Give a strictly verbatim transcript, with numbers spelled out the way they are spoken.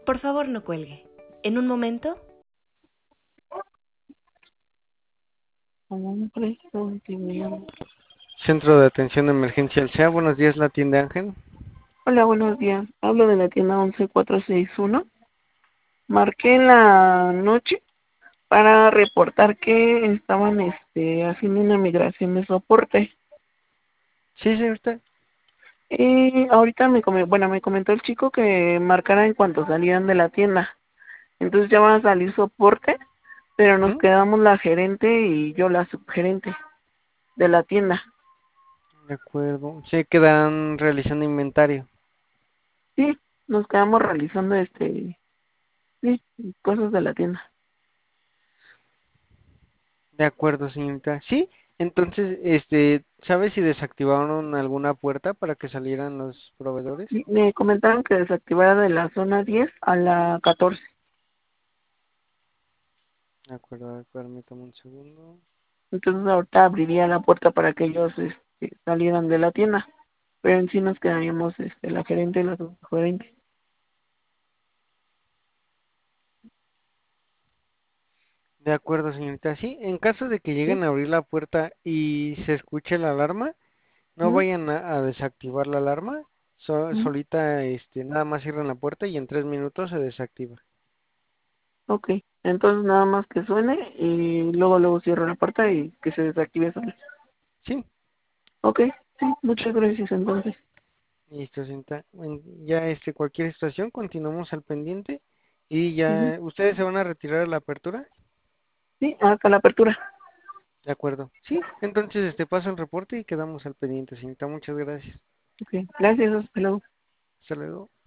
Por favor, no cuelgue. En un momento. Hombre, continuamos. Centro de Atención de Emergencia Alsea, buenos días, la tienda Ángel. Hola, buenos días. Hablo de la tienda once cuatro seis uno. Marqué en la noche para reportar que estaban este, haciendo una migración de soporte. Sí, señorita. Y ahorita me, come, bueno, me comentó el chico que marcara en cuanto salieran de la tienda. Entonces ya van a salir soporte, pero nos ¿Mm? quedamos la gerente y yo la subgerente de la tienda. De acuerdo. Se quedan realizando inventario. Sí, nos quedamos realizando este, sí, cosas de la tienda. De acuerdo, señorita. Sí, entonces, este, ¿sabes si desactivaron alguna puerta para que salieran los proveedores? Y me comentaron que desactivara de la zona diez a la catorce. De acuerdo, a ver, permítame un segundo. Entonces ahorita abriría la puerta para que ellos este, salieran de la tienda. Pero en sí nos quedaríamos este, la gerente y la subgerente. De acuerdo, señorita. Sí, en caso de que ¿Sí? lleguen a abrir la puerta y se escuche la alarma, no ¿Mm? vayan a, a desactivar la alarma. So- ¿Mm? solita, este, nada más cierran la puerta y en tres minutos se desactiva. Ok, entonces nada más que suene y luego luego cierro la puerta y que se desactive sola. Sí, Ok, sí, muchas gracias entonces. listo, señorita. Bueno, ya, este, cualquier situación, continuamos al pendiente y Ujú. ya, ¿ustedes se van a retirar a la apertura? Sí, hasta la apertura. De acuerdo. Sí, entonces, este, paso el reporte y quedamos al pendiente, señorita. Muchas gracias. Ok, gracias, hasta luego. Hasta luego.